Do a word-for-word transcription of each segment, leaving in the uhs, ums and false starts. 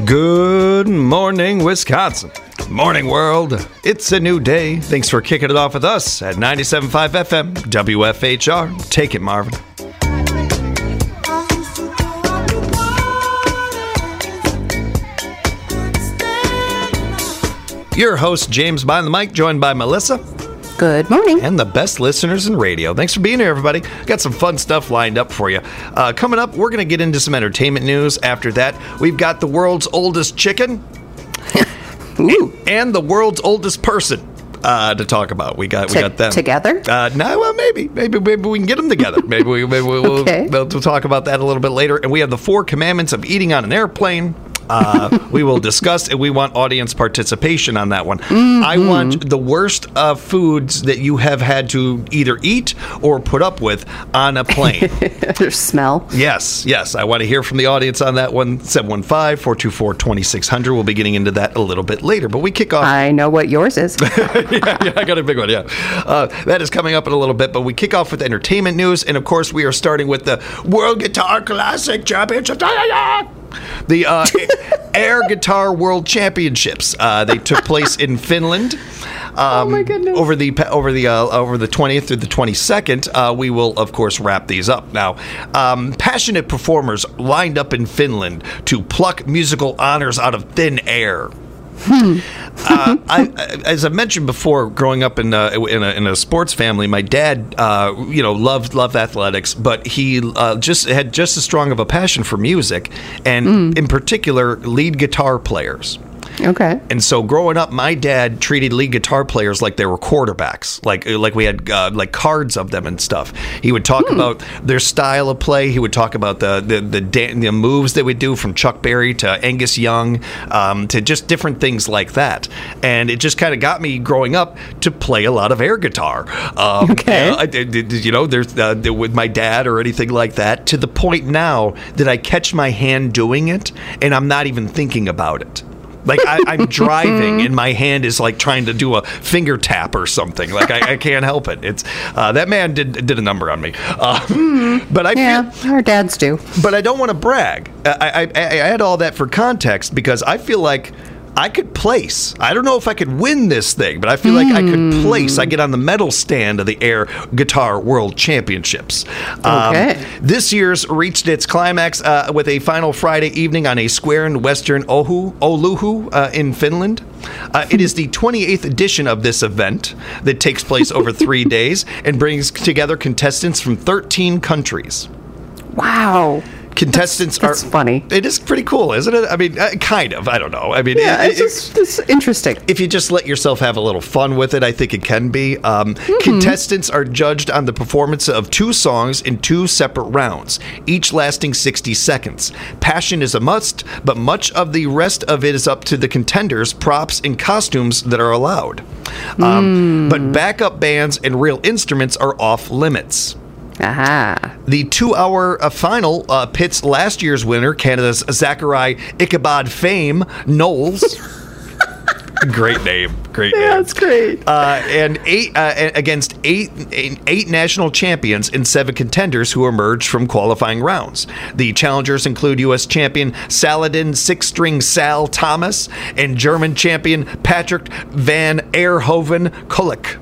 Good morning, Wisconsin. Morning, world. It's a new day. Thanks for kicking it off with us at ninety-seven point five F M, W F H R. Take it, Marvin. Your host, James behind the mic, joined by Melissa. Good morning. And the best listeners in radio. Thanks for being here, everybody. Got some fun stuff lined up for you. Uh, coming up, we're going to get into some entertainment news. After that, we've got the world's oldest chicken Ooh. and the world's oldest person uh, to talk about. We got we T- got them together. Uh, no, well, maybe, maybe, maybe we can get them together. Maybe we, maybe we'll, okay. we'll, we'll talk about that a little bit later. And we have the four commandments of eating on an airplane. Uh, we will discuss, and we want audience participation on that one. Mm-hmm. I want the worst uh, foods that you have had to either eat or put up with on a plane. Their smell. Yes, yes. I want to hear from the audience on that one. seven one five, four two four, two six zero zero. We'll be getting into that a little bit later, but we kick off. I know what yours is. yeah, yeah, I got a big one, yeah. Uh, that is coming up in a little bit, but we kick off with entertainment news, and of course, we are starting with the World Guitar Classic Championship. The uh, Air Guitar World Championships. Uh, they took place in Finland. Um, oh my goodness! Over the over the uh, over the twentieth through the twenty-second, uh, we will of course wrap these up. Now, um, passionate performers lined up in Finland to pluck musical honors out of thin air. Hmm. uh, I, as I mentioned before, growing up in a, in a, in a sports family, my dad, uh, you know, loved loved athletics, but he uh, just had just as strong of a passion for music, and mm. in particular, lead guitar players. Okay. And so growing up, my dad treated lead guitar players like they were quarterbacks, like like we had uh, like cards of them and stuff. He would talk hmm. about their style of play. He would talk about the the the, dan- the moves they would do, from Chuck Berry to Angus Young, um, to just different things like that. And it just kind of got me growing up to play a lot of air guitar. Um, okay. You know, I, you know there's uh, with my dad or anything like that, to the point now that I catch my hand doing it and I'm not even thinking about it. Like I, I'm driving and my hand is like trying to do a finger tap or something. Like I, I can't help it. It's uh, that man did did a number on me. Uh, mm, but I yeah, feel, our dads do. But I don't want to brag. I, I, I add all that for context because I feel like I could place. I don't know if I could win this thing, but I feel like mm. I could place. I get on the medal stand of the Air Guitar World Championships. Okay. Um, this year's reached its climax uh, with a final Friday evening on a square in western Ohu, Ouluhu uh, in Finland. Uh, it is the twenty-eighth edition of this event that takes place over three days and brings together contestants from thirteen countries. Wow. Contestants that's, that's are funny. It is pretty cool, isn't it? I mean, uh, kind of. I don't know. I mean, yeah, it, it's, just, it's interesting. If you just let yourself have a little fun with it, I think it can be. Um, mm-hmm. Contestants are judged on the performance of two songs in two separate rounds, each lasting sixty seconds. Passion is a must, but much of the rest of it is up to the contenders, props, and costumes that are allowed. Um, mm. But backup bands and real instruments are off limits. Aha. The two-hour uh, final uh, pits last year's winner, Canada's Zachary Ichabod fame, Knowles. Great name. Great name. Yeah, that's great. Uh, and eight uh, against eight, eight eight national champions and seven contenders who emerged from qualifying rounds. The challengers include U S champion Saladin Six-String Sal Thomas and German champion Patrick van Aerhoven Kulik.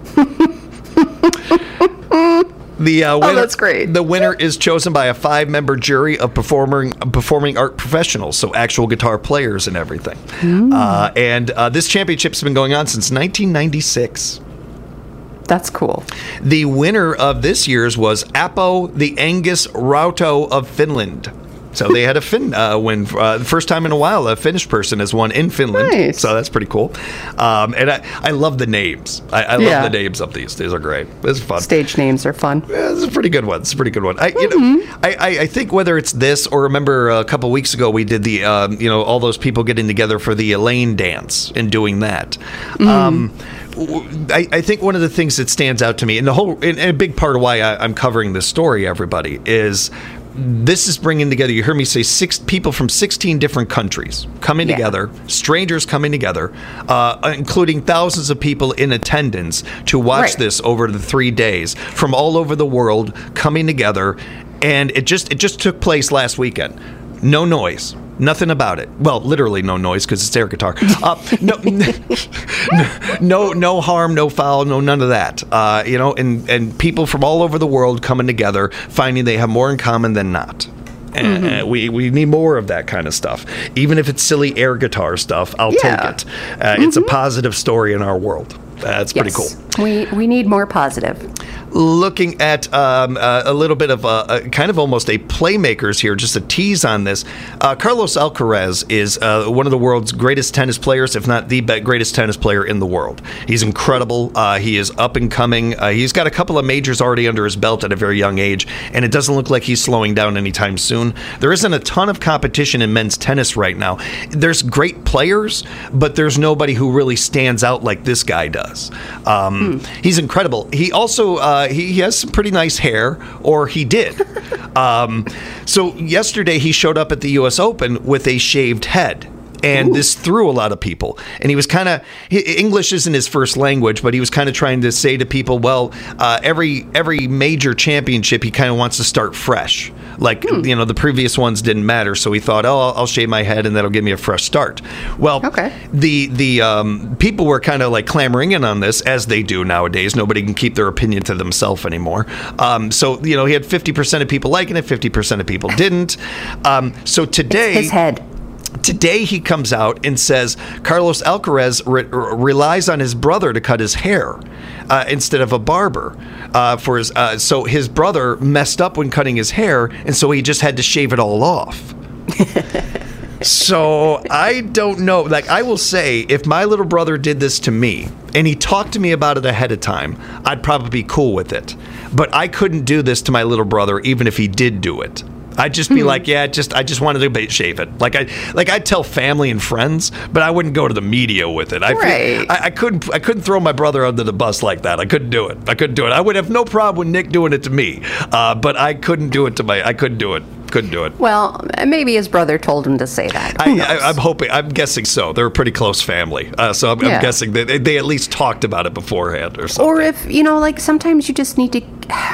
The uh, winner, oh, that's great. The winner is chosen by a five-member jury of performing performing art professionals, so actual guitar players and everything. Uh, and uh, this championship's been going on since nineteen ninety-six. That's cool. The winner of this year's was Apo the Angus Rauto of Finland. So they had a Finn uh, win. Uh, the first time in a while a Finnish person has won in Finland. Nice. So that's pretty cool. Um, and I, I love the names. I, I yeah. love the names of these. These are great. This is fun. Stage names are fun. Yeah, this is a pretty good one. It's a pretty good one. I, you mm-hmm. know, I, I, I think whether it's this or remember a couple weeks ago we did the, um, you know, all those people getting together for the Elaine dance and doing that. Mm. Um, I, I think one of the things that stands out to me, and the whole, and a big part of why I, I'm covering this story, everybody, is this is bringing together, you heard me say, six people from sixteen different countries coming yeah. together, strangers coming together, uh, including thousands of people in attendance to watch right. this over the three days from all over the world coming together. And it just it just took place last weekend. No noise. Nothing about it. Well, literally no noise because it's air guitar. Uh, no, no, no harm, no foul, no none of that. Uh, you know, and, and people from all over the world coming together, finding they have more in common than not. And mm-hmm. we, we need more of that kind of stuff. Even if it's silly air guitar stuff, I'll yeah. take it. Uh, mm-hmm. It's a positive story in our world. That's pretty yes. cool. We we need more positive. Looking at um, uh, a little bit of a, a kind of almost a playmakers here, just a tease on this. Uh, Carlos Alcaraz is uh, one of the world's greatest tennis players, if not the be- greatest tennis player in the world. He's incredible. Uh, he is up and coming. Uh, he's got a couple of majors already under his belt at a very young age, and it doesn't look like he's slowing down anytime soon. There isn't a ton of competition in men's tennis right now. There's great players, but there's nobody who really stands out like this guy does. Um, hmm. He's incredible. He also uh, he, he has some pretty nice hair, or he did. um, so yesterday he showed up at the U S Open with a shaved head. And Ooh. This threw a lot of people. And he was kind of, English isn't his first language, but he was kind of trying to say to people, well, uh, every every major championship, he kind of wants to start fresh. Like, hmm. you know, the previous ones didn't matter. So he thought, oh, I'll, I'll shave my head and that'll give me a fresh start. Well, okay. the, the um, people were kind of like clamoring in on this, as they do nowadays. Nobody can keep their opinion to themselves anymore. Um, so, you know, he had fifty percent of people liking it, fifty percent of people didn't. Um, so today... It's his head. Today he comes out and says Carlos Alcaraz re- relies on his brother to cut his hair uh, instead of a barber. Uh, for his, uh, so his brother messed up when cutting his hair, and so he just had to shave it all off. So I don't know. Like, I will say, if my little brother did this to me and he talked to me about it ahead of time, I'd probably be cool with it. But I couldn't do this to my little brother, even if he did do it. I'd just be hmm. like, yeah, just I just wanted to shave it. Like I like I'd tell family and friends, but I wouldn't go to the media with it. I right. feel, I, I couldn't I couldn't throw my brother under the bus like that. I couldn't do it. I couldn't do it. I would have no problem with Nick doing it to me, uh, but I couldn't do it to my. I couldn't do it. Couldn't do it. Well, maybe his brother told him to say that. I, I, I'm hoping. I'm guessing so. They're a pretty close family, uh, so I'm, yeah. I'm guessing that they, they at least talked about it beforehand or something. Or if you know, like sometimes you just need to.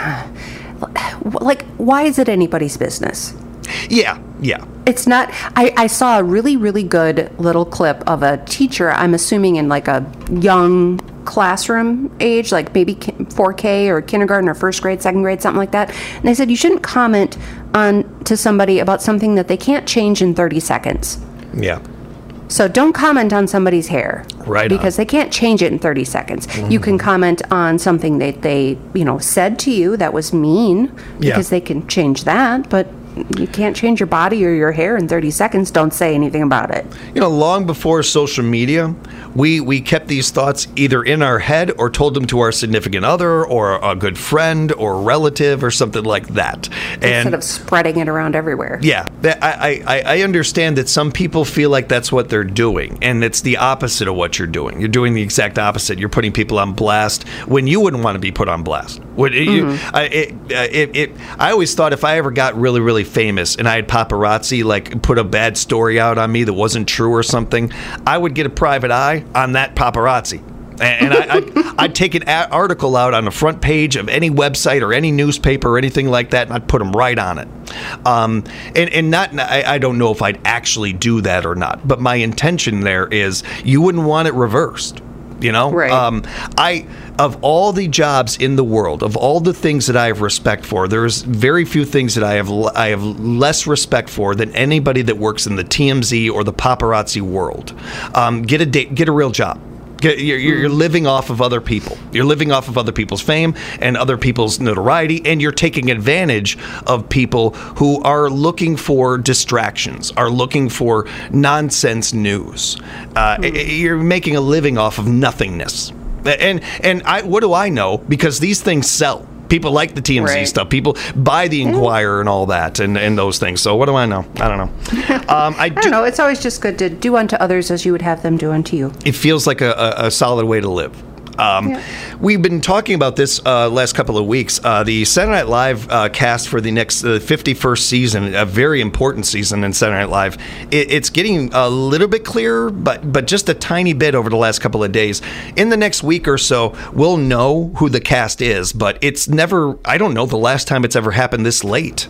Like, why is it anybody's business? Yeah, yeah. It's not. I, I saw a really, really good little clip of a teacher, I'm assuming in like a young classroom age, like maybe four K or kindergarten or first grade, second grade, something like that. And they said you shouldn't comment on to somebody about something that they can't change in thirty seconds. Yeah. So don't comment on somebody's hair. Right. Because on. they can't change it in thirty seconds. Mm-hmm. You can comment on something that they, you know, said to you that was mean, because yeah. they can change that, but you can't change your body or your hair in thirty seconds. Don't say anything about it. You know, long before social media, we, we kept these thoughts either in our head or told them to our significant other or a good friend or relative or something like that. And instead of spreading it around everywhere. Yeah. I, I, I understand that some people feel like that's what they're doing, and it's the opposite of what you're doing. You're doing the exact opposite. You're putting people on blast when you wouldn't want to be put on blast. Would mm-hmm. you, I, it, it, it, I always thought if I ever got really, really famous and I had paparazzi like put a bad story out on me that wasn't true or something, I would get a private eye on that paparazzi. And I, I'd, I'd take an article out on the front page of any website or any newspaper or anything like that, and I'd put them right on it. Um, and, and not, I, I don't know if I'd actually do that or not, but my intention there is you wouldn't want it reversed. You know, right. um, I of all the jobs in the world, of all the things that I have respect for, there's very few things that I have I have less respect for than anybody that works in the T M Z or the paparazzi world. Um, get a da- get a real job. Get, you're, you're living off of other people. You're living off of other people's fame and other people's notoriety, and you're taking advantage of people who are looking for distractions, are looking for nonsense news. Uh, mm. You're making a living off of nothingness. And and I, what do I know? Because these things sell. People like the T M Z right. stuff. People buy the Inquirer and all that and, and those things. So what do I know? I don't know. Um, I, I do, don't know. It's always just good to do unto others as you would have them do unto you. It feels like a, a, a solid way to live. Um, yeah. We've been talking about this uh, last couple of weeks. Uh, the Saturday Night Live uh, cast for the next uh, fifty-first season, a very important season in Saturday Night Live, it, it's getting a little bit clearer, but but just a tiny bit over the last couple of days. In the next week or so, we'll know who the cast is, but it's never, I don't know the last time it's ever happened this late.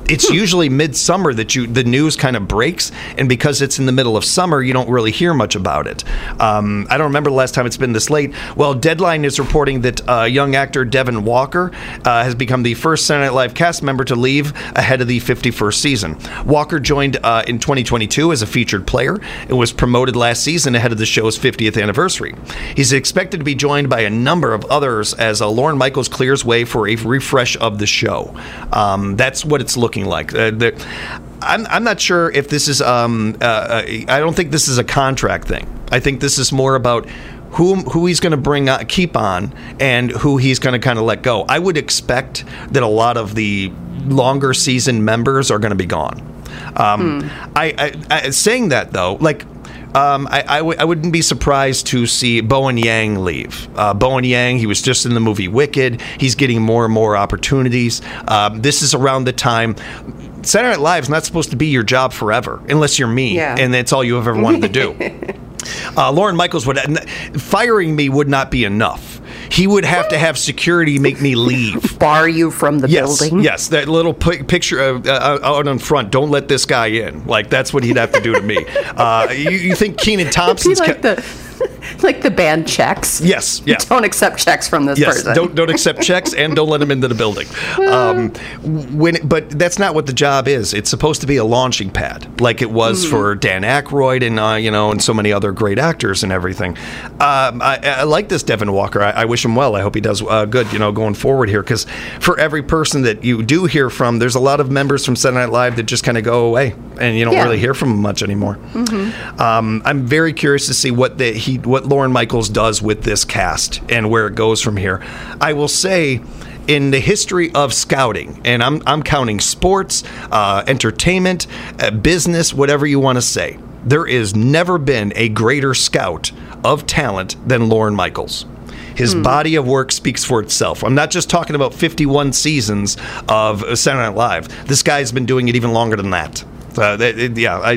it's usually midsummer that you the news kind of breaks, and because it's in the middle of summer, you don't really hear much about it. Um, I don't remember the last time it's been this late. Well, Deadline is reporting that uh, young actor Devin Walker uh, has become the first Saturday Night Live cast member to leave ahead of the fifty-first season. Walker joined uh, in twenty twenty-two as a featured player and was promoted last season ahead of the show's fiftieth anniversary. He's expected to be joined by a number of others as uh, Lorne Michaels clears way for a refresh of the show. Um, that's what it's looking like. Uh, I'm, I'm not sure if this is, um, uh, I don't think this is a contract thing. I think this is more about who who he's going to bring on, keep on, and who he's going to kind of let go. I would expect that a lot of the longer season members are going to be gone. Um, hmm. I, I, I saying that though, like. Um, I, I, w- I wouldn't be surprised to see Bowen Yang leave. Uh, Bowen Yang, he was just in the movie Wicked. He's getting more and more opportunities. Um, this is around the time. Saturday Night Live is not supposed to be your job forever, unless you're me, yeah. and that's all you have ever wanted to do. uh, Lorne Michaels would firing me would not be enough. He would have to have security make me leave. Bar you from the yes, building? Yes, that little p- picture uh, uh, out in front, don't let this guy in. Like, that's what he'd have to do to me. Uh, you, you think Kenan Thompson's... like ca- the... Like the band checks. Yes, yes. Don't accept checks from this yes, person. don't don't accept checks and don't let them into the building. Um, when, but that's not what the job is. It's supposed to be a launching pad, like it was mm. for Dan Aykroyd and uh, you know, and so many other great actors and everything. Um, I, I like this Devin Walker. I, I wish him well. I hope he does uh, good, you know, going forward here. Because for every person that you do hear from, there's a lot of members from Saturday Night Live that just kind of go away, and you don't yeah. really hear from them much anymore. Mm-hmm. Um, I'm very curious to see what the, he what Lorne Michaels does with this cast and where it goes from here. I will say, in the history of scouting, and I'm I'm counting sports, uh, entertainment, uh, business, whatever you want to say, there has never been a greater scout of talent than Lorne Michaels. His hmm. body of work speaks for itself. I'm not just talking about fifty-one seasons of Saturday Night Live. This guy's been doing it even longer than that. Uh, it, it, yeah, I,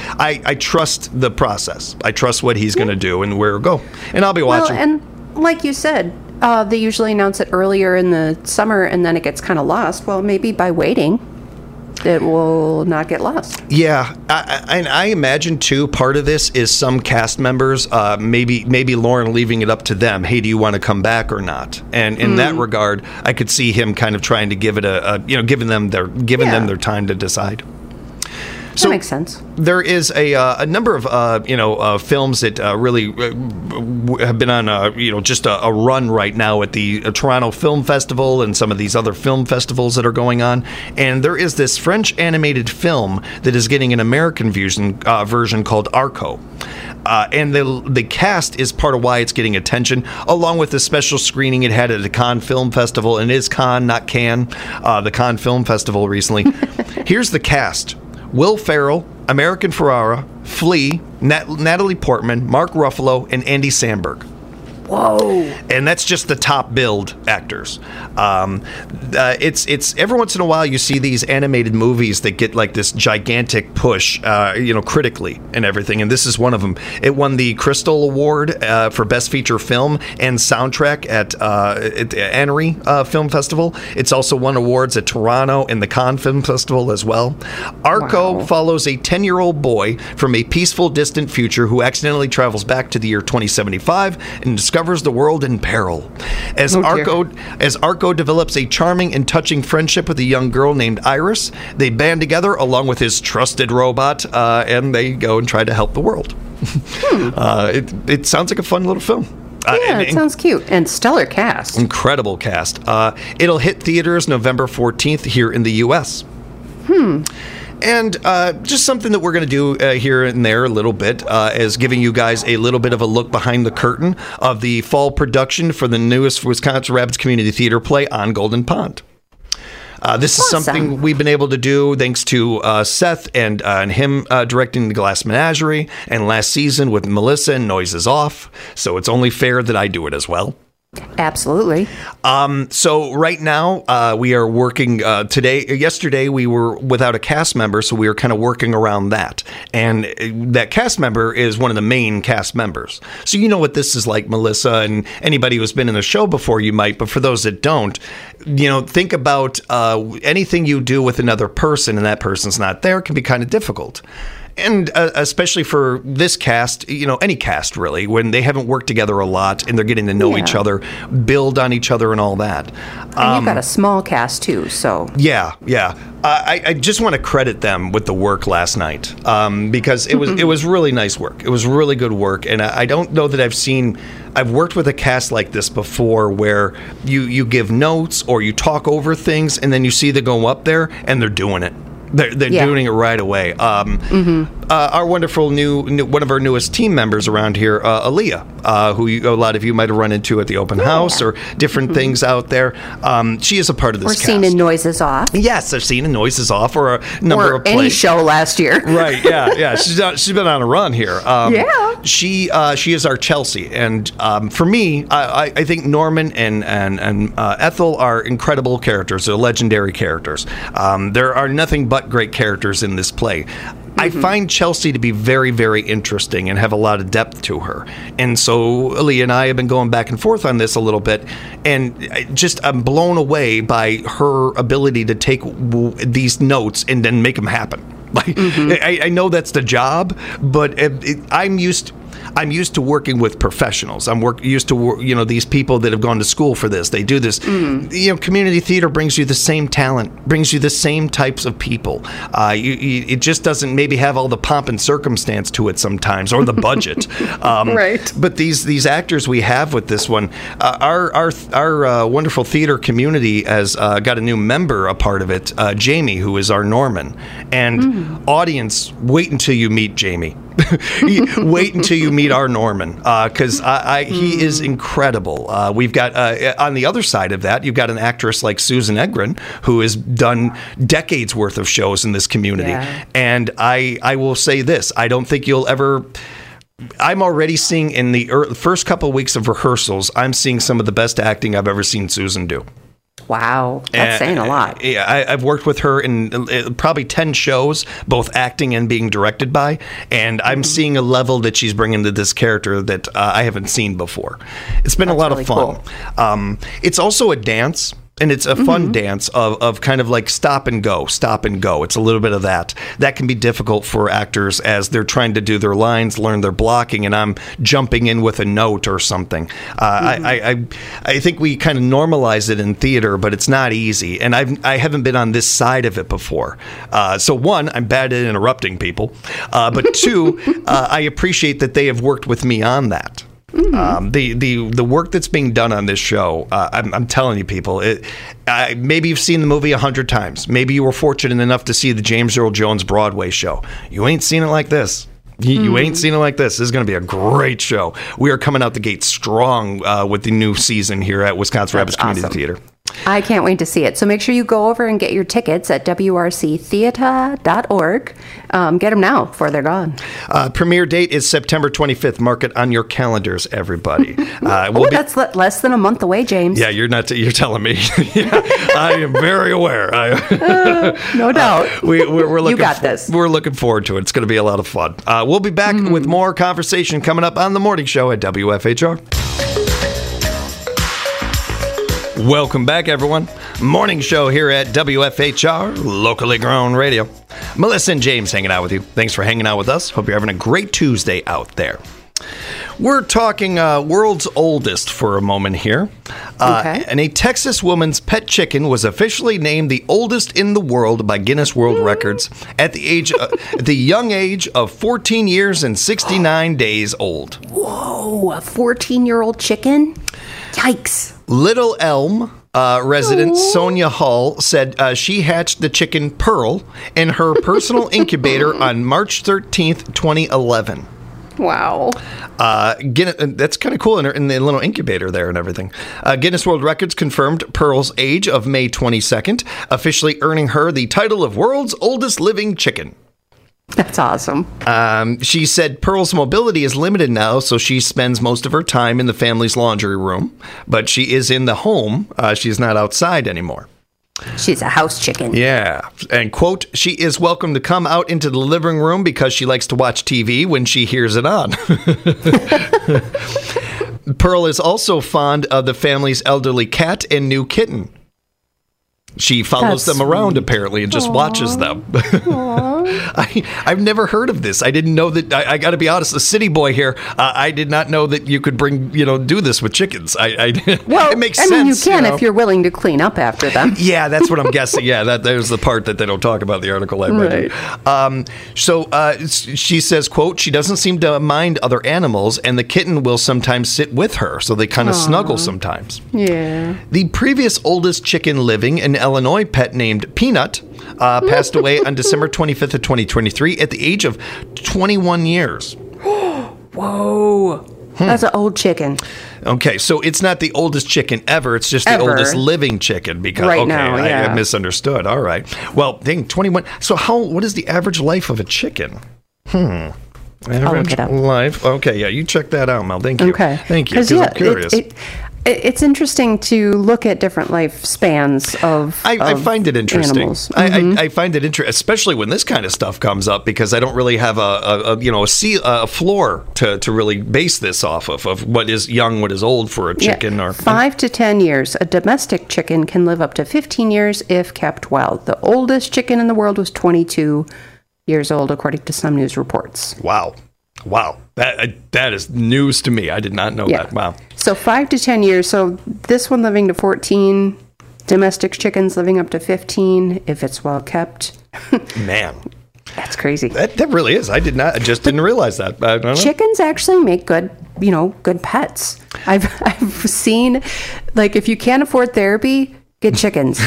I I trust the process. I trust what he's yeah. going to do and where it'll go. And I'll be watching. Well, and like you said, uh, they usually announce it earlier in the summer, and then it gets kind of lost. Well, maybe by waiting, it will not get lost. Yeah, I, I, and I imagine too. Part of this is some cast members, uh, maybe maybe Lorne leaving it up to them. Hey, do you want to come back or not? And in mm. that regard, I could see him kind of trying to give it a, a you know, giving them their giving yeah. them their time to decide. So that makes sense. There is a uh, a number of uh, you know uh, films that uh, really uh, have been on a, you know just a, a run right now at the uh, Toronto Film Festival and some of these other film festivals that are going on. And there is this French animated film that is getting an American version uh, version called Arco. Uh, and the the cast is part of why it's getting attention, along with the special screening it had at the Cannes Film Festival. And it is Cannes, not Cannes, uh, the Cannes Film Festival recently. Here's the cast. Will Ferrell, American Ferrara, Flea, Nat- Natalie Portman, Mark Ruffalo, and Andy Samberg. Whoa! And that's just the top billed actors. Um, uh, it's it's every once in a while you see these animated movies that get like this gigantic push, uh, you know, critically and everything. And this is one of them. It won the Crystal Award uh, for Best Feature Film and Soundtrack at, uh, at the Annery uh, Film Festival. It's also won awards at Toronto and the Cannes Film Festival as well. Arco wow. follows a ten-year-old boy from a peaceful, distant future who accidentally travels back to the year twenty seventy-five and discovers the world in peril. As oh, Arco as Arco develops a charming and touching friendship with a young girl named Iris, they band together along with his trusted robot, uh, and they go and try to help the world. Hmm. uh, it, it sounds like a fun little film. Yeah, uh, and, it sounds cute. And stellar cast. Incredible cast. Uh, it'll hit theaters November fourteenth here in the U S. Hmm. And uh, just something that we're going to do uh, here and there a little bit uh, is giving you guys a little bit of a look behind the curtain of the fall production for the newest Wisconsin Rapids Community Theater play On Golden Pond. Uh, this is awesome. Something we've been able to do thanks to uh, Seth and, uh, and him uh, directing The Glass Menagerie, and last season with Melissa and Noises Off. So it's only fair that I do it as well. Absolutely. Um, so right now uh, we are working uh, today. Yesterday we were without a cast member, so we were kind of working around that. And that cast member is one of the main cast members. So you know what this is like, Melissa, and anybody who's been in the show before, you might. But for those that don't, you know, think about uh, anything you do with another person, and that person's not there, can be kind of difficult. And uh, especially for this cast, you know, any cast really, when they haven't worked together a lot and they're getting to know Yeah. each other, build on each other and all that. And Um, you've got a small cast too, so. yeah, yeah. Uh, I, I just want to credit them with the work last night um, because it was it was really nice work. It was really good work, and I, I don't know that I've seen. I've worked with a cast like this before, where you you give notes or you talk over things, and then you see them go up there and they're doing it. They're, they're Yeah. doing it right away. Um, uh, our wonderful new, new, one of our newest team members around here, uh, Aaliyah, uh, who you, a lot of you might have run into at the open house or different things out there. Um, she is a part of this Or cast. seen in Noises Off. Yes, I've seen in Noises Off or a number Or of any plays. show last year. Right, yeah, yeah. She's on, she's been on a run here. Um, Yeah. She uh, she is our Chelsea, and um, for me, I, I I think Norman and and and uh, Ethel are incredible characters. They're legendary characters. Um, there are nothing but great characters in this play. I find Chelsea to be very, very interesting and have a lot of depth to her. And so Aaliyah and I have been going back and forth on this a little bit. And I just I'm blown away by her ability to take w- these notes and then make them happen. Like I, I know that's the job, but it, it, I'm used. I'm used to working with professionals. I'm work, used to, wor- you know, these people that have gone to school for this. They do this. You know, community theater brings you the same talent, brings you the same types of people. Uh, you, you, it just doesn't maybe have all the pomp and circumstance to it sometimes, or the budget. Um, Right. But these these actors we have with this one, uh, our our our uh, wonderful theater community has uh, got a new member, a part of it, uh, Jamie, who is our Norman. And audience, wait until you meet Jamie. Wait until you meet our Norman, because uh, I, I, he is incredible. Uh, we've got uh, on the other side of that, you've got an actress like Susan Egren, who has done decades worth of shows in this community. Yeah. And I, I will say this: I don't think you'll ever. I'm already seeing in the er, first couple of weeks of rehearsals, I'm seeing some of the best acting I've ever seen Susan do. Wow. That's Uh, saying a lot. Yeah, I, I've worked with her in uh, probably ten shows, both acting and being directed by, and I'm seeing a level that she's bringing to this character that uh, I haven't seen before. It's been a lot really of fun. Um, it's also a dance. And it's a fun dance of, of kind of like stop and go, stop and go. It's a little bit of that. That can be difficult for actors as they're trying to do their lines, learn their blocking, and I'm jumping in with a note or something. Uh, I, I, I I think we kind of normalize it in theater, but it's not easy. And I've, I haven't been on this side of it before. Uh, so one, I'm bad at interrupting people. Uh, but two, uh, I appreciate that they have worked with me on that. Um, the, the the work that's being done on this show, uh, I'm, I'm telling you, people, it, uh, maybe you've seen the movie a hundred times. Maybe you were fortunate enough to see the James Earl Jones Broadway show. You ain't seen it like this. You, you ain't seen it like this. This is going to be a great show. We are coming out the gate strong uh, with the new season here at Wisconsin Rapids Community awesome. Theater. I can't wait to see it. So make sure you go over and get your tickets at w r c theater dot org. Um, get them now before they're gone. Uh, premiere date is September twenty-fifth. Mark it on your calendars, everybody. Uh, we'll Oh, be- that's le- less than a month away, James. yeah, you're not. You're telling me. Yeah, I am very aware. I, No doubt. We, we're, we're looking got for- this. We're looking forward to it. It's going to be a lot of fun. Uh, we'll be back with more conversation coming up on the morning show at W F H R. Welcome back, everyone. Morning show here at W F H R, locally grown radio. Melissa and James hanging out with you. Thanks for hanging out with us. Hope you're having a great Tuesday out there. We're talking uh, world's oldest for a moment here. Uh, Okay. And a Texas woman's pet chicken was officially named the oldest in the world by Guinness World Records at the age, uh, at the young age of fourteen years and sixty-nine days old. Whoa, a fourteen-year-old chicken? Yikes. Little Elm uh, resident Sonia Hall said uh, she hatched the chicken Pearl in her personal incubator on March thirteenth, twenty eleven. Wow. Uh, Guinness, that's kind of cool in, her, in the little incubator there and everything. Uh, Guinness World Records confirmed Pearl's age of May twenty-second, officially earning her the title of world's oldest living chicken. That's awesome. Um, she said Pearl's mobility is limited now, so she spends most of her time in the family's laundry room, but she is in the home. Uh, she's not outside anymore. She's a house chicken. Yeah. And, quote, she is welcome to come out into the living room because she likes to watch T V when she hears it on. Pearl is also fond of the family's elderly cat and new kitten. She follows That's them around, sweet. apparently, and just Aww. watches them. I, I've never heard of this. I didn't know that. I, I got to be honest, a city boy here. Uh, I did not know that you could bring, you know, do this with chickens. I, I Well, it makes I sense. mean, you can know? if you're willing to clean up after them. Yeah, that's what I'm guessing. Yeah, that, that was the part that they don't talk about in the article I read. Right. Um, so uh, she says, quote, she doesn't seem to mind other animals, and the kitten will sometimes sit with her, so they kind of snuggle sometimes. Yeah. The previous oldest chicken living, an Illinois pet named Peanut, uh, passed away on December twenty-fifth of twenty twenty-three at the age of twenty-one years. Whoa. That's an old chicken. Okay, so it's not the oldest chicken ever. It's just the Ever. oldest living chicken. Because Right okay, now, I, I yeah. misunderstood. All right. Well, dang, twenty-one. So how? What is the average life of a chicken? Hmm. Average look it up. life. Okay, yeah, you check that out, Mel. Thank you. Okay. Thank you. 'Cause, Because yeah, I'm curious. It, it, it, it's interesting to look at different lifespans of I, I of find it interesting. animals. Mm-hmm. I, I, I find it interesting, especially when this kind of stuff comes up, because I don't really have a, a, a you know a, sea, a floor to, to really base this off of of what is young, what is old for a chicken. Yeah. Or Five to ten years. A domestic chicken can live up to fifteen years if kept well. The oldest chicken in the world was twenty-two years old, according to some news reports. Wow, wow, that that is news to me. I did not know Yeah. that. Wow. So five to ten years. So this one living to fourteen. Domestic chickens living up to fifteen if it's well kept. Man, That's crazy. that, that really is. I did not. I just didn't realize that. I don't know. Chickens actually make good, you know, good pets. I've I've seen, like, if you can't afford therapy, get chickens,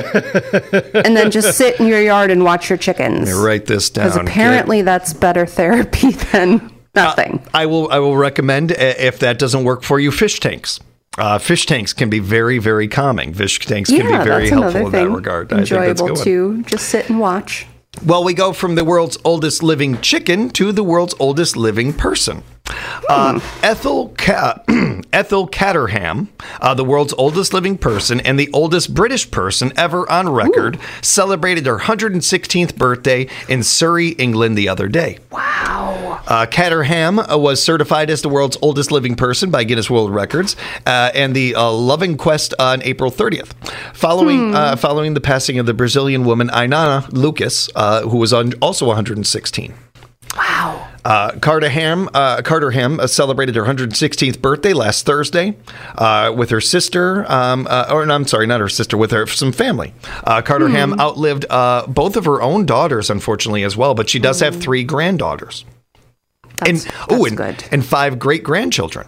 and then just sit in your yard and watch your chickens. Write this down. Because apparently that's better therapy than nothing. I will. I will recommend, uh, if that doesn't work for you, fish tanks. Uh, fish tanks can be very, very calming. Fish tanks can yeah, be very that's helpful another in thing. that regard. Enjoyable I think that's a good one. too. Just sit and watch. Well, we go from the world's oldest living chicken to the world's oldest living person. Uh, Ethel Ca- Ethel Caterham, uh, the world's oldest living person and the oldest British person ever on record, Ooh. celebrated her one hundred sixteenth birthday in Surrey, England the other day. Wow. Uh, Caterham uh, was certified as the world's oldest living person by Guinness World Records uh, and the uh, Loving Quest on April thirtieth. Following hmm. uh, following the passing of the Brazilian woman Ainana Lucas, uh, who was on, also one hundred sixteen. Wow. Uh, Carterham, uh, Carterham uh, celebrated her one hundred sixteenth birthday last Thursday uh, with her sister, um, uh, or no, I'm sorry, not her sister, with her some family. Uh, Carterham mm. outlived uh, both of her own daughters, unfortunately, as well, but she does mm. have three granddaughters. That's, and, that's oh, and, good. and five great-grandchildren.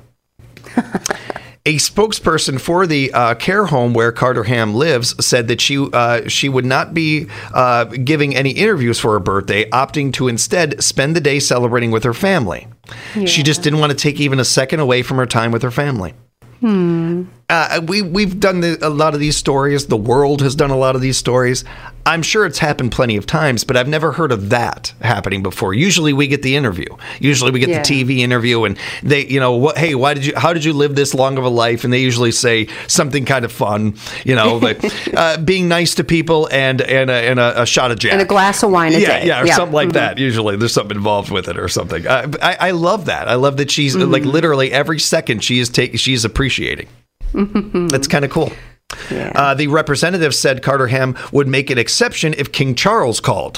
A spokesperson for the uh, care home where Carterham lives said that she uh, she would not be uh, giving any interviews for her birthday, opting to instead spend the day celebrating with her family. Yeah. She just didn't want to take even a second away from her time with her family. Hmm. Uh, we, we've done the, a lot of these stories. The world has done a lot of these stories. I'm sure it's happened plenty of times, but I've never heard of that happening before. Usually we get the interview. Usually we get yeah. the T V interview and they, you know, what, hey, why did you, how did you live this long of a life? And they usually say something kind of fun, you know, like uh, being nice to people and, and, a, and a, a shot of Jack. And a glass of wine a yeah, day. Yeah, or yeah. something like mm-hmm. that. Usually there's something involved with it or something. Uh, I, I love that. I love that she's mm-hmm. like literally every second she is taking, she's appreciating. That's kind of cool. Yeah. Uh, the representative said Carterham would make an exception if King Charles called.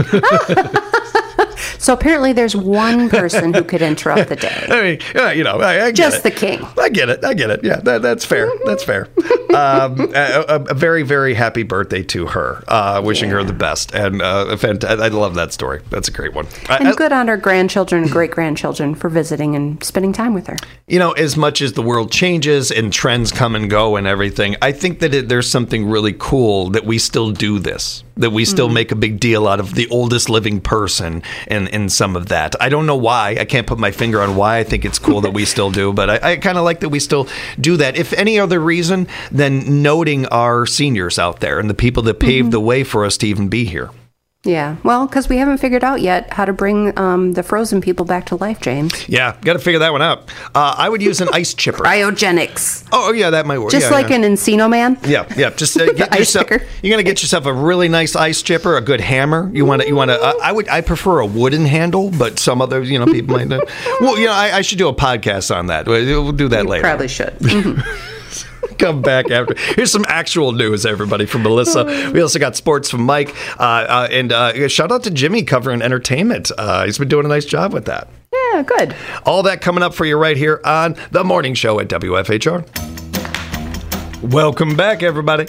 So apparently there's one person who could interrupt the day. I mean, uh, you know, I, I get Just it. the king. I get it. I get it. Yeah, that, that's fair. That's fair. Um, a, a, a very, very happy birthday to her. Uh, wishing yeah. her the best. And uh, fant- I love that story. That's a great one. And I, good on her grandchildren and great-grandchildren for visiting and spending time with her. You know, as much as the world changes and trends come and go and everything, I think that it, there's something really cool that we still do this. That we still mm. make a big deal out of the oldest living person and, and some of that. I don't know why. I can't put my finger on why I think it's cool that we still do, but I, I kind of like that we still do that. If any other reason than noting our seniors out there and the people that paved mm-hmm. the way for us to even be here. Yeah, well, because we haven't figured out yet how to bring um, the frozen people back to life, James. Yeah, got to figure that one out. Uh, I would use an ice chipper. Cryogenics. Oh, yeah, that might work. Just yeah, like yeah. an Encino Man. Yeah, yeah. Just uh, get ice yourself. picker. You're gonna get yourself a really nice ice chipper, a good hammer. You want to. You want to. Uh, I would. I prefer a wooden handle, but some other, you know, people might. Not. Well, you know, I, I should do a podcast on that. We'll, we'll do that You later. probably should. Mm-hmm. Come back after. Here's some actual news, everybody, from Melissa. We also got sports from Mike. Uh, uh, and uh, shout out to Jimmy covering entertainment. Uh, he's been doing a nice job with that. Yeah, good. All that coming up for you right here on The Morning Show at W F H R. Welcome back, everybody.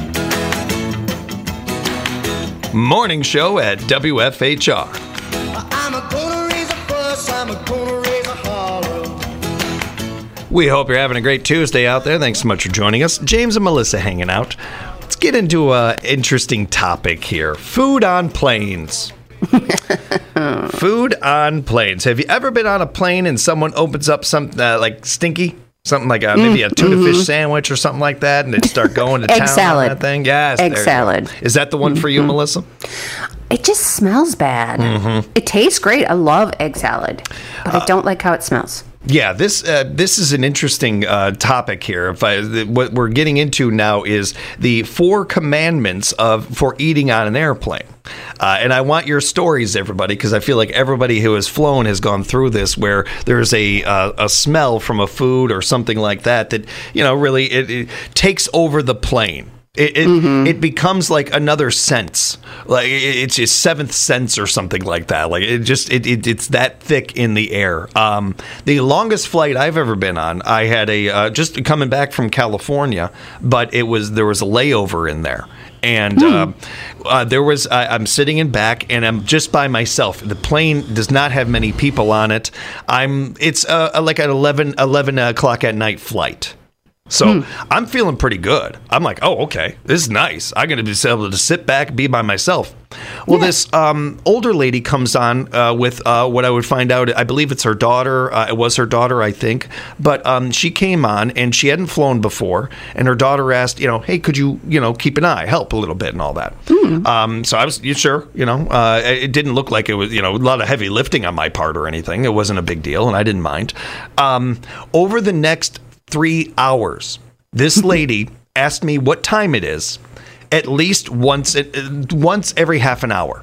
Morning Show at W F H R. I'm a gonna raise a fuss, I'm a gonna raise a holler. We hope you're having a great Tuesday out there. Thanks so much for joining us. James and Melissa hanging out. Let's get into an interesting topic here. Food on planes. Food on planes. Have you ever been on a plane and someone opens up something uh, like stinky? Something like a, maybe a tuna mm-hmm. fish sandwich or something like that, and they start going to Egg town salad. on that thing? Yes. Egg there you go. salad. Is that the one for you, Melissa? It just smells bad. Mm-hmm. It tastes great. I love egg salad, but I don't like how it smells. Yeah, this uh, this is an interesting uh, topic here. If I, th- what we're getting into now is the four commandments of for eating on an airplane. Uh, and I want your stories, everybody, because I feel like everybody who has flown has gone through this, where there's a uh, a smell from a food or something like that that, you know, really it, it takes over the plane. It it, mm-hmm. it becomes like another sense, like it's a seventh sense or something like that. Like it just it, it it's that thick in the air. Um, the longest flight I've ever been on, I had a uh, just coming back from California, but it was there was a layover in there. And uh, uh, there was, uh, I'm sitting in back, and I'm just by myself. The plane does not have many people on it. I'm, it's uh, like an eleven, eleven o'clock at night flight. So hmm. I'm feeling pretty good. I'm like, oh, okay, this is nice. I'm going to be able to sit back, be by myself. Well, yeah. this um, older lady comes on uh, with uh, what I would find out. I believe it's her daughter. Uh, it was her daughter, I think. But um, she came on, and she hadn't flown before. And her daughter asked, you know, hey, could you, you know, keep an eye, help a little bit and all that. Hmm. Um, so I was, you sure, you know, uh, it didn't look like it was, you know, a lot of heavy lifting on my part or anything. It wasn't a big deal, and I didn't mind. Um, over the next three hours, this lady asked me what time it is at least once once every half an hour.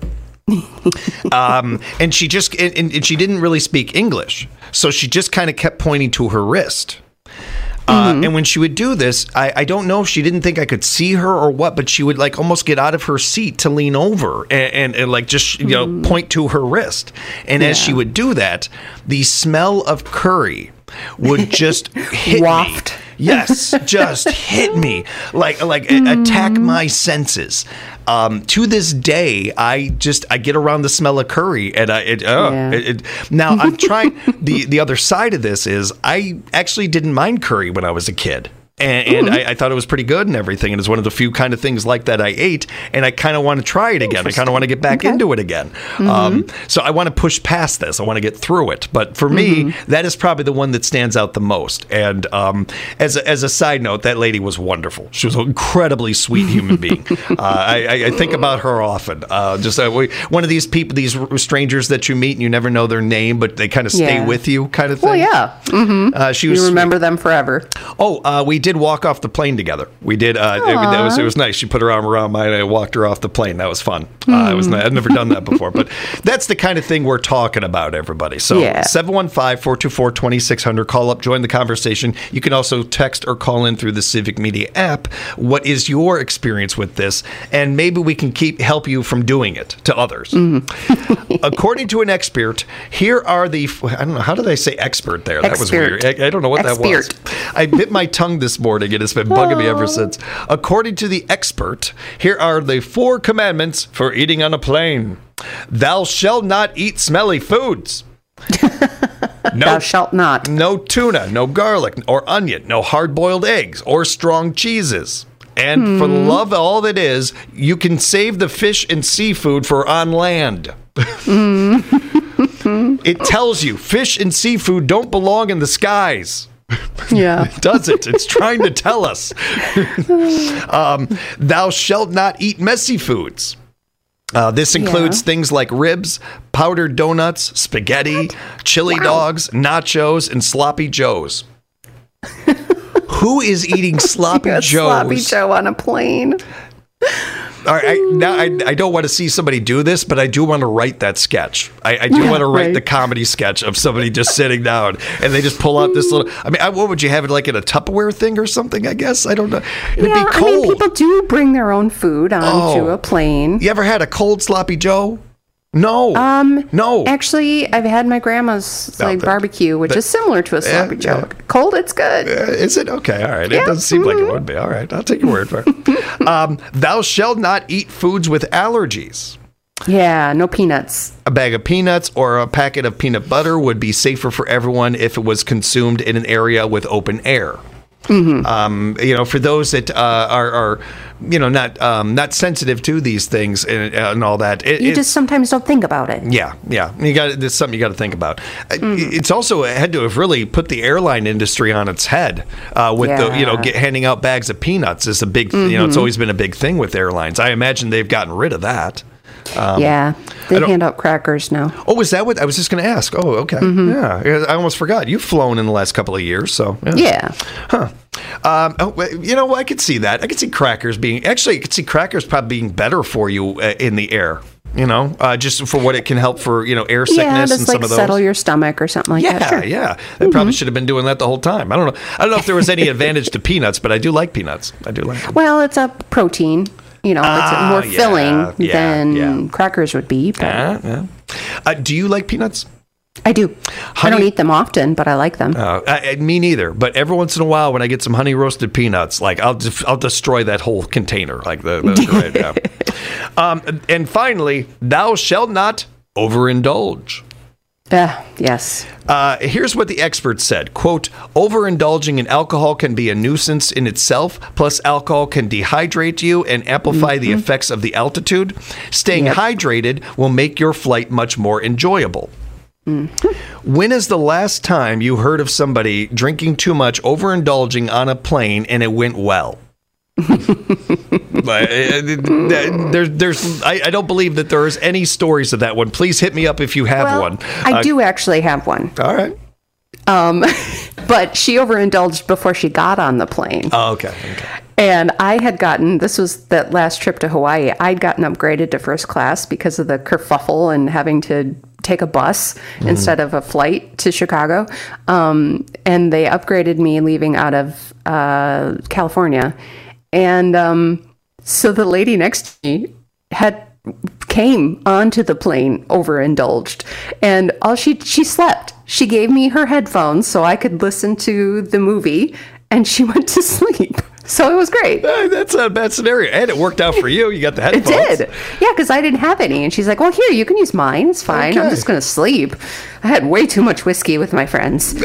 um, and she just and, and she didn't really speak English, so she just kind of kept pointing to her wrist. Uh, mm-hmm. And when she would do this, I, I don't know if she didn't think I could see her or what, but she would like almost get out of her seat to lean over and, and, and like just, you know, mm. point to her wrist. And yeah. as she would do that, the smell of curry would just hit Waft. me. Yes, just hit me like like mm. attack my senses. Um, to this day, I just I get around the smell of curry, and I it, oh, yeah. it, it, now I'm trying. the The other side of this is I actually didn't mind curry when I was a kid. And, and I, I thought it was pretty good and everything. And it's one of the few kind of things like that I ate. And I kind of want to try it again. I kind of want to get back okay. into it again. Mm-hmm. Um, so I want to push past this. I want to get through it. But for mm-hmm. me, that is probably the one that stands out the most. And um, as, a, as a side note, that lady was wonderful. She was an incredibly sweet human being. uh, I, I think about her often. Uh, just uh, we, one of these people, these strangers that you meet and you never know their name, but they kind of stay yeah. with you kind of thing. Well, yeah. Mm-hmm. Uh, she was you remember sweet. them forever. Oh, uh, we did walk off the plane together. We did. Uh, it, that was, it was nice. She put her arm around mine and I walked her off the plane. That was fun. Uh, it was nice. I've never done that before, but that's the kind of thing we're talking about, everybody. So yeah. seven one five, four two four, two six zero zero. Call up, join the conversation. You can also text or call in through the Civic Media app. What is your experience with this? And maybe we can keep help you from doing it to others. Mm. According to an expert, here are the, I don't know, how did I say expert there? That expert. was weird. I, I don't know what expert. that was. I bit my tongue this morning and it's been bugging me ever since. According to the expert, here are the four commandments for eating on a plane. Thou shalt not eat smelly foods. No, Thou shalt not. No tuna, no garlic or onion, no hard-boiled eggs or strong cheeses. And hmm. for the love of all that is, you can save the fish and seafood for on land. Mm. It tells you fish and seafood don't belong in the skies. Yeah. It doesn't. It's trying to tell us. um, thou shalt not eat messy foods. Uh, this includes Yeah. things like ribs, powdered donuts, spaghetti, chili dogs, nachos, and sloppy joes. Who is eating sloppy A joes? sloppy Joe on a plane. All right, I, now I, I don't want to see somebody do this, but I do want to write that sketch. I, I do Yeah, want to write right. the comedy sketch of somebody just sitting down and they just pull out this little. I mean, I, what would you have it like in a Tupperware thing or something? I guess I don't know. It'd Yeah, be I cold. mean, people do bring their own food onto Oh. a plane. You ever had a cold sloppy Joe? No. Um, no. Actually, I've had my grandma's Oh, like that- barbecue, which that- is similar to a sloppy yeah, Joe. yeah. Cold, it's good. Uh, is it? Okay, all right. It Yeah, doesn't seem like it mhm. would be. All right, I'll take your word for it. um, thou shalt not eat foods with allergies. Yeah, no peanuts. A bag of peanuts or a packet of peanut butter would be safer for everyone if it was consumed in an area with open air. Mm-hmm. Um, you know, for those that uh, are, are, you know, not um, not sensitive to these things and, and all that. It, You it- just sometimes don't think about it. Yeah, yeah. You got There's something you got to think about. Uh, Mm-hmm. It's also had to have really put the airline industry on its head uh, with the you know Yeah. get, handing out bags of peanuts is a big you know it's always been a big thing with airlines. I imagine they've gotten rid of that. yeah, they Um, don't- hand out crackers now. Oh, is that what I was just going to ask? Oh, okay. Mm-hmm. Yeah, I almost forgot. You've flown in the last couple of years, so yeah. Yeah. Um, oh, well, you know, I could see that. I could see crackers being actually. I could see crackers probably being better for you uh, in the air. You know, uh, just for what it can help for you know air sickness Yeah, and just some like of those. settle your stomach or something like Yeah, that. Sure. yeah. They probably should have been doing that the whole time. I don't know. I don't know if there was any advantage to peanuts, but I do like peanuts. I do like them. Well, it's a protein. You know, Ah, it's more yeah, filling yeah, than yeah. crackers would be. But Yeah, yeah. Uh, do you like peanuts? I do. I don't Honey- eat them often, but I like them. Uh, I, I- me neither. But every once in a while, when I get some honey roasted peanuts, like I'll def- I'll destroy that whole container. Like the, the right, yeah. Um, and finally, thou shalt not overindulge. Ah, yes. Uh, here's what the experts said. Quote, overindulging in alcohol can be a nuisance in itself. Plus, alcohol can dehydrate you and amplify the effects of the altitude. Staying Yep. hydrated will make your flight much more enjoyable. When is the last time you heard of somebody drinking too much, overindulging on a plane, and it went well? But, uh, there, there's, I, I don't believe that there's any stories of that one. Please hit me up if you have Well, one. I Uh, do actually have one. All right. Um, but she overindulged before she got on the plane. Oh, okay. Okay. And I had gotten, this was that last trip to Hawaii, I'd gotten upgraded to first class because of the kerfuffle and having to take a bus instead of a flight to Chicago. Um, and they upgraded me leaving out of uh, California. And um, so the lady next to me had came onto the plane overindulged, and all she she slept. She gave me her headphones so I could listen to the movie, and she went to sleep. So it was great. Uh, that's not a bad scenario. And it worked out for you. You got the It headphones. did. Yeah, because I didn't have any. And she's like, well, here, you can use mine. It's fine. I'm Okay. just going to sleep. I had way too much whiskey with my friends.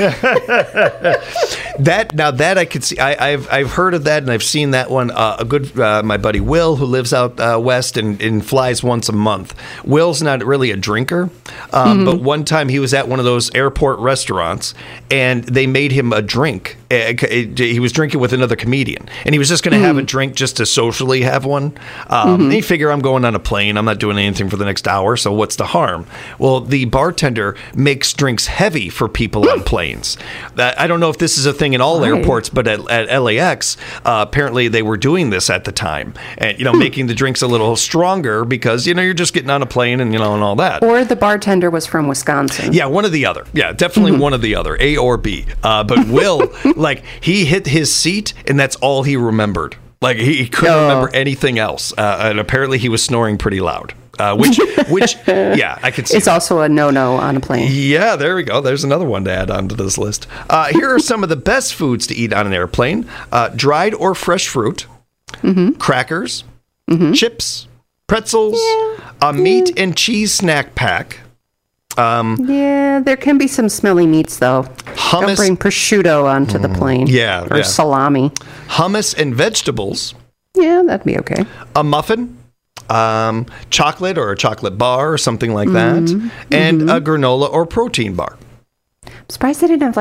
That now that I could see, I, I've I've heard of that and I've seen that one. Uh, a good uh, my buddy Will, who lives out uh, west and, and flies once a month. Will's not really a drinker, um, but one time he was at one of those airport restaurants and they made him a drink. Uh, He was drinking with another comedian, and he was just going to have a drink just to socially have one. Um, and he figured, I'm going on a plane. I'm not doing anything for the next hour, so what's the harm? Well, the bartender makes drinks heavy for people on planes. That, I don't know if this is a thing in all Right. airports, but at, at L A X, uh, apparently they were doing this at the time, and you know, making the drinks a little stronger because you know you're just getting on a plane and you know and all that. Or the bartender was from Wisconsin. Yeah, one or the other. Yeah, definitely one or the other, A or B. Uh, but Will, like, he hit his seat, and that's all he remembered. Like, he, he couldn't Oh. remember anything else. Uh, and apparently, he was snoring pretty loud. Uh, which, which, yeah, I could see. It's also a no-no on a plane. Yeah, there we go. There's another one to add onto this list. Uh, here are some of the best foods to eat on an airplane: uh, dried or fresh fruit, crackers, chips, pretzels, a meat and cheese snack pack. Yeah, there can be some smelly meats, though. Hummus- Don't bring prosciutto onto the plane. yeah, Or yeah. salami. Hummus and vegetables, Yeah, that'd be okay. a muffin, um, chocolate or a chocolate bar or something like that, and a granola or protein bar. I'm surprised they didn't have, like,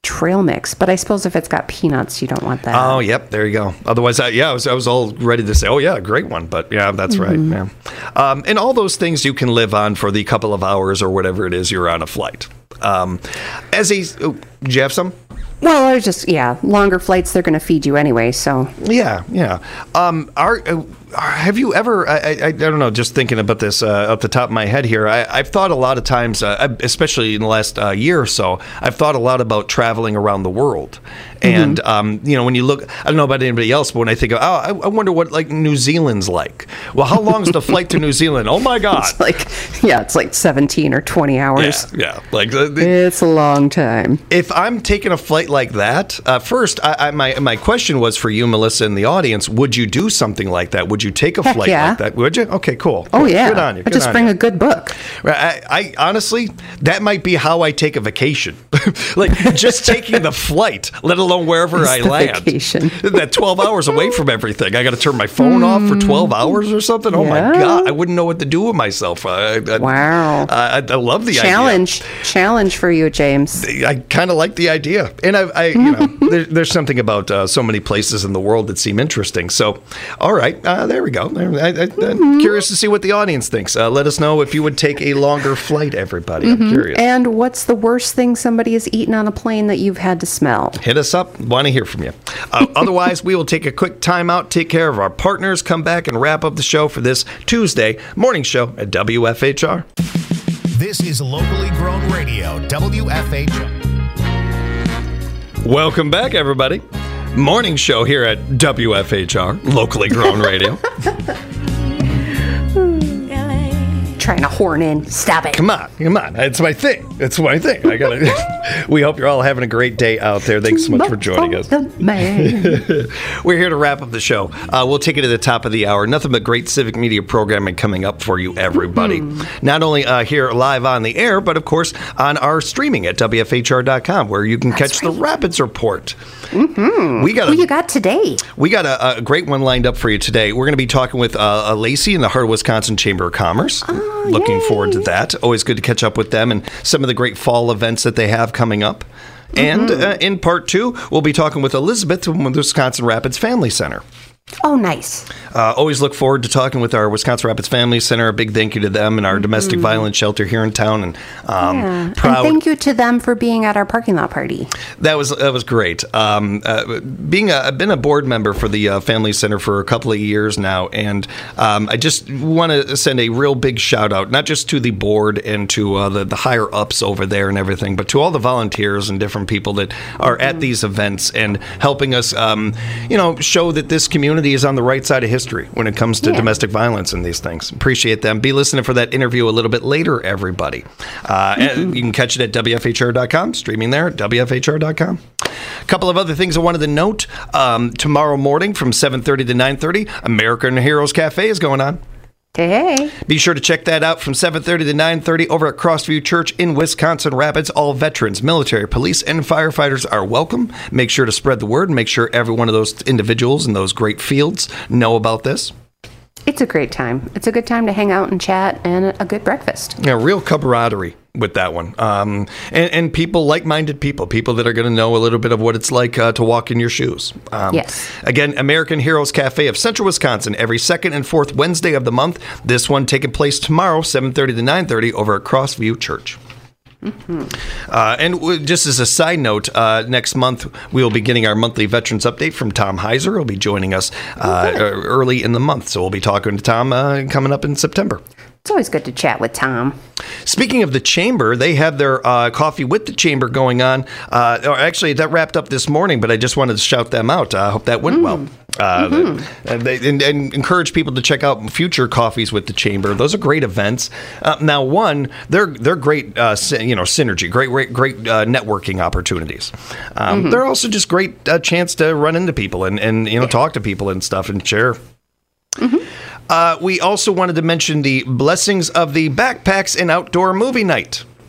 trail mix, but I suppose if it's got peanuts, you don't want that. Oh, yep. There you go. Otherwise, I, yeah, I was, I was all ready to say, oh, yeah, great one. But yeah, that's mm-hmm. right. Yeah. Um, and all those things you can live on for the couple of hours or whatever it is you're on a flight. Um, as a, oh, do you have some? Well, I was just, yeah, longer flights, they're going to feed you anyway, so. Yeah, yeah. Um, are, uh, have you ever, I, I, I don't know, just thinking about this uh, off the top of my head here, I, I've thought a lot of times, uh, especially in the last uh, year or so, I've thought a lot about traveling around the world. And, mm-hmm. um, you know, when you look, I don't know about anybody else, but when I think of, oh, I, I wonder what, like, New Zealand's like. Well, how long is the flight to New Zealand? Oh, my God. It's like, yeah, it's like seventeen or twenty hours. Yeah, yeah. Like, uh, the, it's a long time. If I'm taking a flight like that, uh, first, I, I, my my question was for you, Melissa, and the audience, would you do something like that? Would you take a Heck flight yeah. like that? Would you? Okay, cool. Oh, cool. yeah. Good on you. But just bring you. a good book. I, I honestly, that might be how I take a vacation. Like, just taking the flight, let alone wherever It's I the land. Vacation. That twelve hours away from everything. I got to turn my phone mm. off for twelve hours or something. Oh, yeah. my God. I wouldn't know what to do with myself. I, I, wow. I, I love the Challenge. idea. Challenge for you, James. I kind of like the idea. And I, I you know, there, there's something about uh, so many places in the world that seem interesting. So, all right, uh, there we go. I, I, I'm mm-hmm. curious to see what the audience thinks. Uh, let us know if you would take a longer flight, everybody. Mm-hmm. I'm curious. And what's the worst thing somebody has eaten on a plane that you've had to smell? Hit us up. Want to hear from you. Uh, otherwise, we will take a quick time out, take care of our partners, come back and wrap up the show for this Tuesday morning show at W F H R. This is Locally Grown Radio, W F H R. Welcome back, everybody. Morning show here at W F H R, Locally Grown Radio. Trying to horn in. Stop it. Come on. Come on. It's my thing. It's my thing. I gotta. We hope you're all having a great day out there. Thanks so much for joining us. We're here to wrap up the show. Uh, we'll take it to the top of the hour. Nothing but great civic media programming coming up for you, everybody. Mm-hmm. Not only uh, here live on the air, but of course on our streaming at W F H R dot com, where you can That's catch right. the Rapids Report. Mm-hmm. We got. Who you got today? We got a, a great one lined up for you today. We're going to be talking with uh, Lacey in the Heart of Wisconsin Chamber of Commerce. Oh. Looking Yay. forward to that. Always good to catch up with them and some of the great fall events that they have coming up. Mm-hmm. And uh, in part two, we'll be talking with Elizabeth from the Wisconsin Rapids Family Center. Oh, nice. Uh, always look forward to talking with our Wisconsin Rapids Family Center. A big thank you to them and our mm-hmm. domestic violence shelter here in town. And, um, yeah. proud. and thank you to them for being at our parking lot party. That was that was great. Um, uh, being a, I've been a board member for the uh, Family Center for a couple of years now, and um, I just want to send a real big shout out, not just to the board and to uh, the, the higher ups over there and everything, but to all the volunteers and different people that are mm-hmm. at these events and helping us, um, you know, show that this community is on the right side of history when it comes to yeah. domestic violence and these things. Appreciate them. Be listening for that interview a little bit later, everybody. Uh, mm-hmm. and you can catch it at W F H R dot com, streaming there at W F H R dot com. A couple of other things I wanted to note. Um, tomorrow morning from seven thirty to nine thirty, American Heroes Cafe is going on. Hey. Be sure to check that out from seven thirty to nine thirty over at Crossview Church in Wisconsin Rapids. All veterans, military, police, and firefighters are welcome. Make sure to spread the word and make sure every one of those individuals in those great fields know about this. It's a great time. It's a good time to hang out and chat and a good breakfast. Yeah, real camaraderie with that one. Um, and, and people, like-minded people, people that are going to know a little bit of what it's like uh, to walk in your shoes. Um, yes. Again, American Heroes Cafe of Central Wisconsin, every second and fourth Wednesday of the month. This one taking place tomorrow, seven thirty to nine thirty, over at Crossview Church. Mm-hmm. Uh, and w- just as a side note, uh, next month we will be getting our monthly Veterans Update from Tom Heiser. He'll be joining us uh, oh, early in the month. So we'll be talking to Tom uh, coming up in September. It's always good to chat with Tom. Speaking of the Chamber, they have their uh, Coffee with the Chamber going on. Uh, or actually, that wrapped up this morning, but I just wanted to shout them out. I hope that went mm. well. Uh, mm-hmm. and, they, and, and encourage people to check out future Coffees with the Chamber. Those are great events. Uh, now, one, they're they're great, uh, sy- you know, synergy, great, great, great uh, networking opportunities. Um, mm-hmm. They're also just great uh, chance to run into people and, and you know, yeah. talk to people and stuff and share. Mm-hmm. Uh, we also wanted to mention the blessings of the Backpacks and Outdoor Movie Night.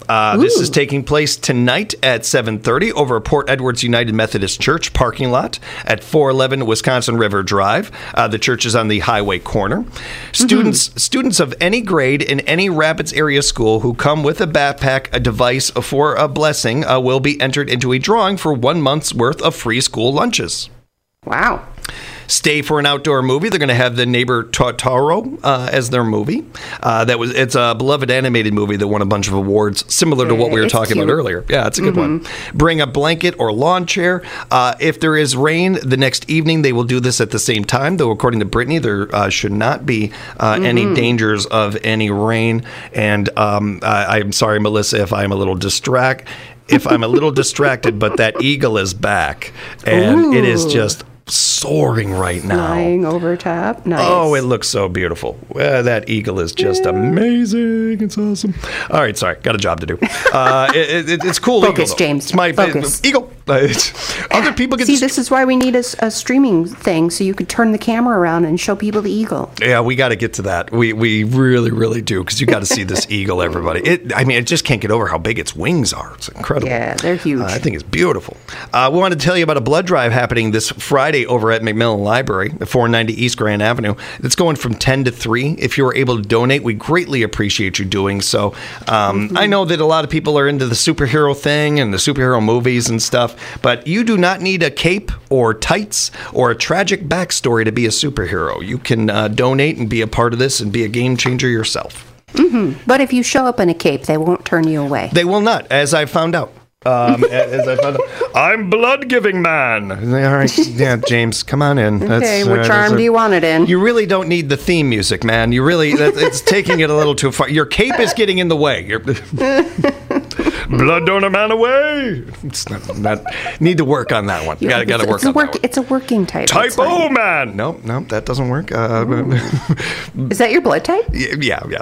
Uh, this is taking place tonight at seven thirty over at Port Edwards United Methodist Church parking lot at four eleven Wisconsin River Drive. Uh, the church is on the highway corner. Students mm-hmm. students of any grade in any Rapids area school who come with a backpack, a device for a blessing uh, will be entered into a drawing for one month's worth of free school lunches. Wow. Stay for an outdoor movie. They're going to have The Neighbor Totoro uh, as their movie. Uh, that was it's a beloved animated movie that won a bunch of awards, similar to what we were It's talking cute. about earlier. Yeah, it's a good Mm-hmm. one. Bring a blanket or lawn chair. Uh, if there is rain the next evening, they will do this at the same time. Though, according to Brittany, there uh, should not be uh, Mm-hmm. any dangers of any rain. And um, I, I'm sorry, Melissa, if I'm a little distract, if I'm a little distracted, but that eagle is back, and it is Ooh. just soaring right now. Flying over top. Nice. Oh, it looks so beautiful. Well, that eagle is just Yeah. amazing. It's awesome. All right, sorry. Got a job to do. Uh, it, it, it's cool. Focus, eagle, though. James. It's my Focus. eagle. Uh, it's, other people get See, this is why we need a, s- a streaming thing so you could turn the camera around and show people the eagle. Yeah, we got to get to that. We we really, really do, because you got to see this eagle, everybody. It, I mean, it just can't get over how big its wings are. It's incredible. Yeah, they're huge. Uh, I think it's beautiful. Uh, we want to tell you about a blood drive happening this Friday over at McMillan Library, four ninety East Grand Avenue. It's going from ten to three. If you are able to donate, we greatly appreciate you doing so. Um, Mm-hmm. I know that a lot of people are into the superhero thing and the superhero movies and stuff, but you do not need a cape or tights or a tragic backstory to be a superhero. You can uh, donate and be a part of this and be a game changer yourself. But if you show up in a cape, they won't turn you away. They will not, as I found out. Um, as I found out, I'm blood giving man. All right, yeah, James, come on in. Okay, uh, which that's arm a- do you want it in? You really don't need the theme music, man. You really, that, it's taking it a little too far. Your cape is getting in the way. You're, blood don't a man away. It's not, not need to work on that one. You gotta, gotta it's, work it's a on work, that one. It's a working type. It's Type O fine. man. No, no, that doesn't work. Uh, Is that your blood type? yeah, yeah.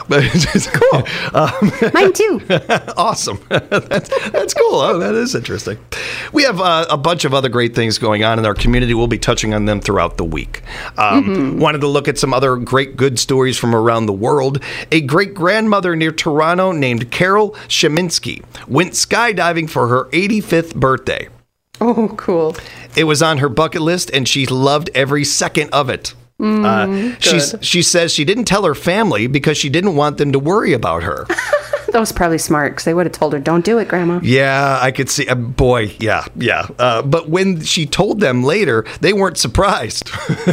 Cool. Mine too. Awesome. that's, that's cool. Oh, that is interesting. We have uh, a bunch of other great things going on in our community. We'll be touching on them throughout the week. Um, Mm-hmm. Wanted to look at some other great good stories from around the world. A great grandmother near Toronto named Carol Sheminsky went skydiving for her eighty-fifth birthday. Oh, cool. It was on her bucket list, and she loved every second of it. uh, she's, she says she didn't tell her family because she didn't want them to worry about her. That was probably smart because they would have told her, "Don't do it, Grandma." Yeah, I could see. Uh, boy, yeah, yeah. Uh, but when she told them later, they weren't surprised.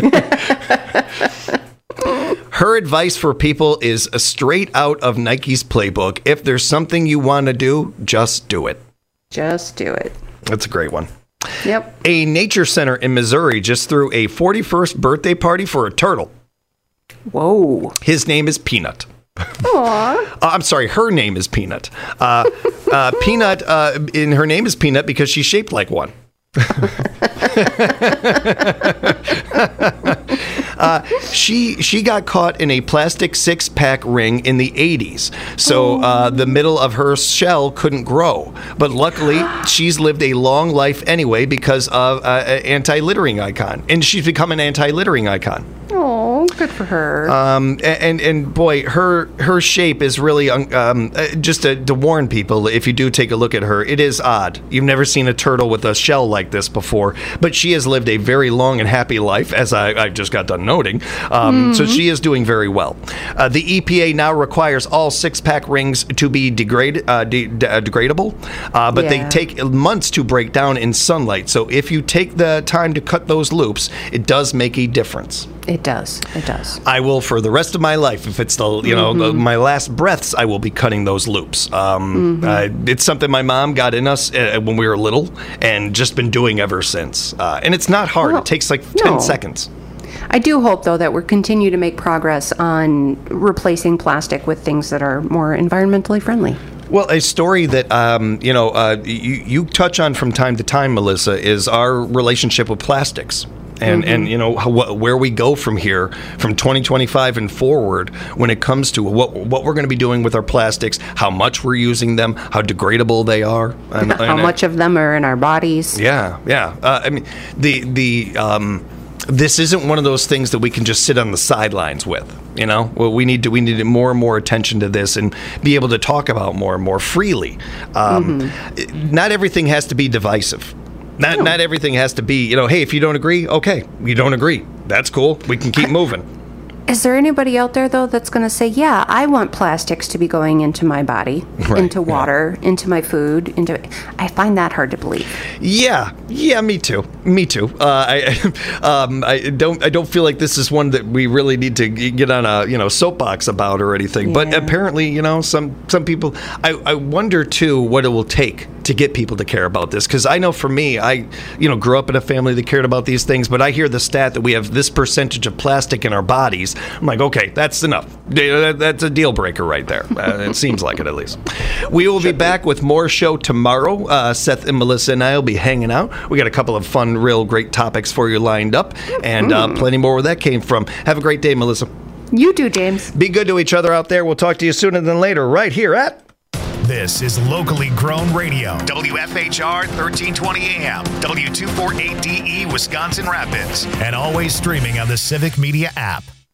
Her advice for people is uh, straight out of Nike's playbook. If there's something you want to do, just do it. Just do it. That's a great one. Yep. A nature center in Missouri just threw a forty-first birthday party for a turtle. Whoa. His name is Peanut. Aww. Uh, I'm sorry, her name is Peanut. Uh, uh, Peanut, uh, in her name is Peanut because she's shaped like one. uh, she she got caught in a plastic six-pack ring in the eighties, so uh, the middle of her shell couldn't grow. But luckily, she's lived a long life anyway because of uh, an anti-littering icon, and she's become an anti-littering icon. Oh, good for her. Um, and and boy, her her shape is really um, um, uh, just to, to warn people. If you do take a look at her, it is odd. You've never seen a turtle with a shell like this before, but she has lived a very long and happy life, as I, I just got done noting. Um, So she is doing very well. Uh, the E P A now requires all six-pack rings to be degrade uh, de- de- uh, degradable, uh, but they Yeah. take months to break down in sunlight. So if you take the time to cut those loops, it does make a difference. It does. It does. I will, for the rest of my life, if it's the you know the, my last breaths, I will be cutting those loops. Um, uh, it's something my mom got in us uh, when we were little, and just been doing ever since. Uh, and it's not hard; Well, it takes like ten no. seconds. I do hope, though, that we're continue to make progress on replacing plastic with things that are more environmentally friendly. Well, a story that um, you know uh, you, you touch on from time to time, Melissa, is our relationship with plastics. And, and you know, wh- where we go from here, from twenty twenty-five and forward, when it comes to what what we're going to be doing with our plastics, how much we're using them, how degradable they are. And, How and, uh, much of them are in our bodies? Yeah, yeah. Uh, I mean, the the um, this isn't one of those things that we can just sit on the sidelines with. You know, well, we need to we need more and more attention to this and be able to talk about more and more freely. Um, mm-hmm. Not everything has to be divisive. Not no. not everything has to be, you know, hey, if you don't agree, okay, you don't agree. That's cool. We can keep moving. Is there anybody out there, though, that's going to say, yeah, I want plastics to be going into my body, right, into water, yeah. into my food, into... I find that hard to believe. Yeah. Yeah, me too. Me too. Uh, I um, I don't I don't feel like this is one that we really need to get on a, you know, soapbox about or anything. Yeah. But apparently, you know, some, some people... I, I wonder, too, what it will take to get people to care about this. Because I know for me, I, you know, grew up in a family that cared about these things, but I hear the stat that we have this percentage of plastic in our bodies. I'm like, okay, that's enough. That's a deal breaker right there. Uh, it seems like it, at least. We will be back with more show tomorrow. Uh, Seth and Melissa and I will be hanging out. We got a couple of fun, real great topics for you lined up, and uh, plenty more where that came from. Have a great day, Melissa. You too, James. Be good to each other out there. We'll talk to you sooner than later, right here at... This is Locally Grown Radio, W F H R thirteen twenty A M, W two forty-eight D E, Wisconsin Rapids, and always streaming on the Civic Media app.